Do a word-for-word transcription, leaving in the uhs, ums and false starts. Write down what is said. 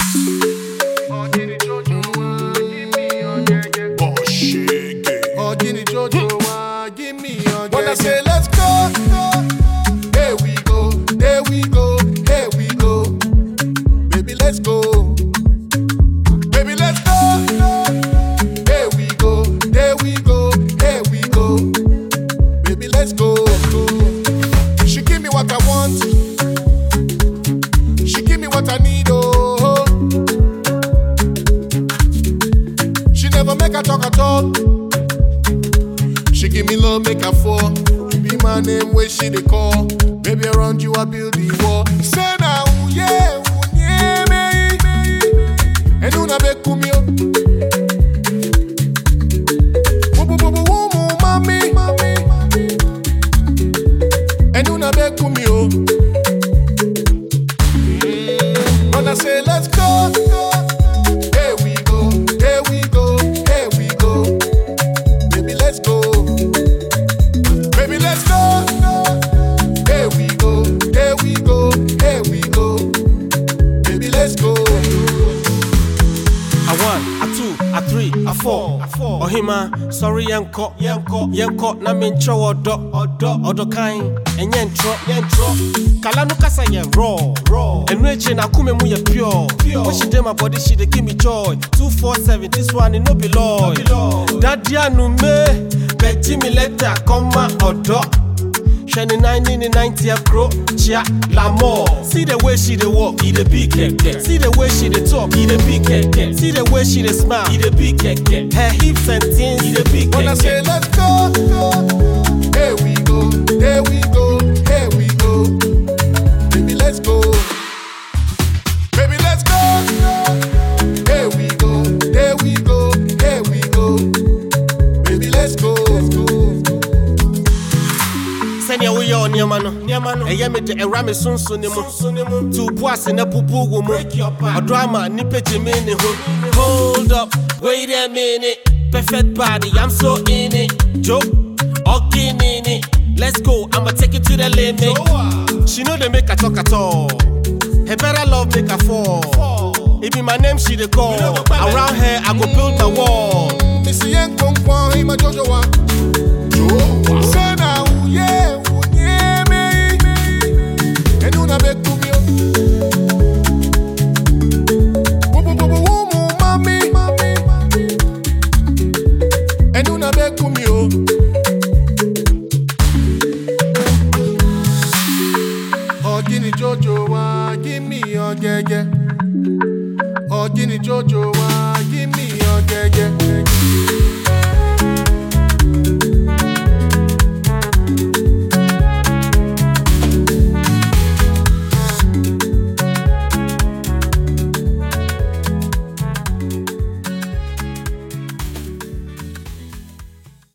When I say let's go, here we go, there we go, here we go. Baby, let's go. Baby, let's go. Here we go, there we go, here we go. Baby, let's go. She give me what I want. She give me what I need, oh. She never make her talk at all. She give me love, make her fall. You be my name, where she they call. Baby, around you I build the wall. Say now, yeah, yeah, me. And you na be kumio. Boo boo boo boo boo, mommy. And you na be kumio. When I say let's go, here we go, here we go, here we go. Baby, let's go. Baby, let's go. Here we go, here we go, here we go. Baby, let's go. A one, a two, a three, a four, a four. Ohima, sorry, yanko, yanko, yanko. Na mincho odo, odo, odo kain. And yentro, yentro. Kalanu kasa ye raw, raw. And reaching a kume mu ye pure, pure. When she did my body, she dey give me joy. Two four seven, this one it no be loy. Daddy anu me, Betty me letter, comma odo. Shining nineteen ninety a crow, chia la more. See the way she dey walk, he the big head. See the way she dey talk, he the big head. See the way she dey smile, he the big head. Her hips and things, he the big head. When I say let's go, here we go, there we go, here we go. Baby, let's go. Baby, let's go. Here we go, there we go, here we go. Baby, let's go. Send your way on your mano, near mano. A yamete a rame soon sunimo. Two boys in a pupu woman. A drama, nipe jimini. Hold up, wait a minute. Perfect body, I'm so in it. Joe, okay, in it. Let's go, I'ma take it to the limit. She know they make her talk at all. Her better love make her fall. It be my name she dey call. Around her I go build my wall. Missy Yang Kong Kwan, he my Jojo wa. Say now, yeah, yeah, me. And you na be kumio. Boo boo boo boo boo, mommy. And you na be kumio. Oh, Guinea Jojo wa, give me your gege. Oh, Guinea Jojo wa, give me your gege.